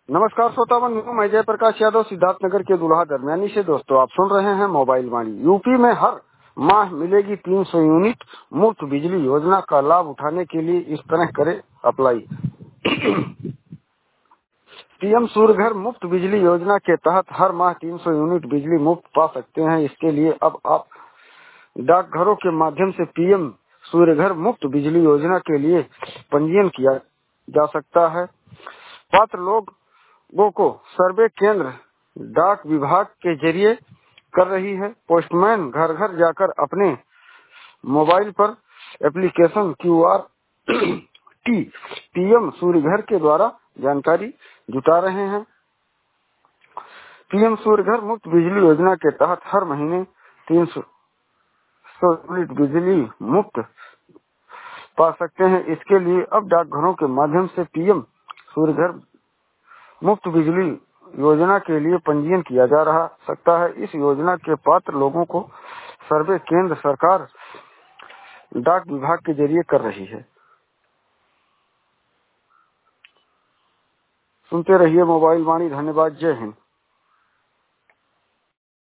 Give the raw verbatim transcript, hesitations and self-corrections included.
नमस्कार श्रोतावन, मैं जयप्रकाश यादव सिद्धार्थनगर के दुल्हा दरमियानी से। दोस्तों, आप सुन रहे हैं मोबाइल वाणी। यूपी में हर माह मिलेगी तीन सौ यूनिट मुफ्त बिजली योजना का लाभ उठाने के लिए इस तरह करें अप्लाई। पीएम सूर्य घर मुफ्त बिजली योजना के तहत हर माह तीन सौ यूनिट बिजली मुफ्त पा सकते हैं। इसके लिए अब आप डाकघरों के माध्यम से पीएम सूर्य घर मुफ्त बिजली योजना के लिए पंजीयन किया जा सकता है। पात्र लोगों को सर्वे केंद्र डाक विभाग के जरिए कर रही है। पोस्टमैन घर घर जाकर अपने मोबाइल पर application Q R T PM Surya Ghar के द्वारा जानकारी जुटा रहे हैं। पीएम सूर्य घर मुफ्त बिजली योजना के तहत हर महीने तीन सौ यूनिट बिजली मुफ्त पा सकते हैं। इसके लिए अब डाकघरों के माध्यम से पीएम सूर्य घर मुफ्त बिजली योजना के लिए पंजीयन किया जा रहा सकता है। इस योजना के पात्र लोगों को सर्वे केंद्र सरकार डाक विभाग के जरिए कर रही है। सुनते रहिए मोबाइल वाणी। धन्यवाद। जय हिंद।